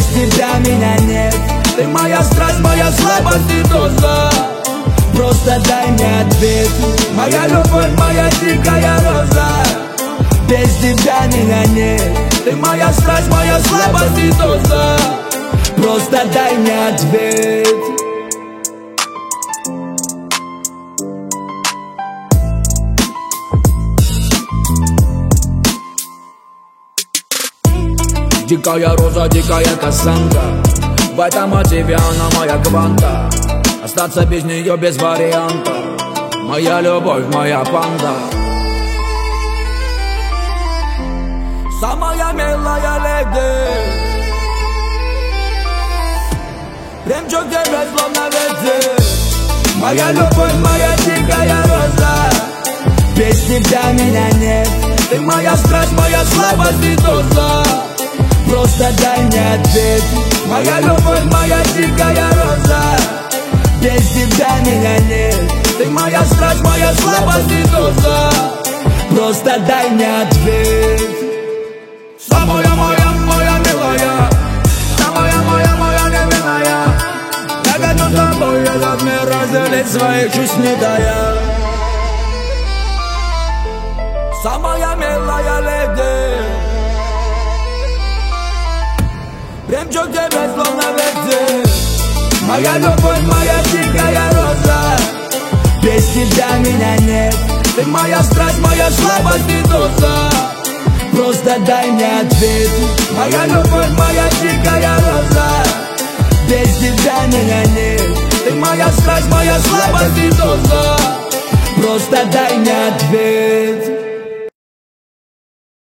тебя меня нет. Ты моя страсть, моя слабость и доза. Просто дай мне ответ. Моя любовь, моя дикая роза. Без тебя меня нет. Ты моя страсть, моя слабость и доза. Просто дай мне ответ. Дикая роза, дикая Кассандра. В этом мотиве она моя кванта. Остаться без нее без варианта. Моя любовь, моя панда. Самая милая леди. Прям чё к тебе словно ветер. Моя любовь, моя дикая роза. Без тебя меня нет. Ты моя страсть, моя слабость и доза. Просто дай мне ответ. Моя любовь, моя дикая роза. Без тебя меня нет. Ты моя страсть, моя слабость и доза. Просто дай мне ответ. Самая моя, моя милая. Самая моя, моя невинная. Я хочу с тобой этот мир разделить, своих чувств не тая. Самая милая леди. Прям чё к тебе словно ветер. Моя любовь, моя дикая роза. Без тебя меня нет. Ты моя страсть, моя слабость и доза. Просто дай мне ответ. Моя любовь, моя дикая роза. Без тебя меня нет. Ты моя страсть, моя слабость и доза. Просто дай мне ответ.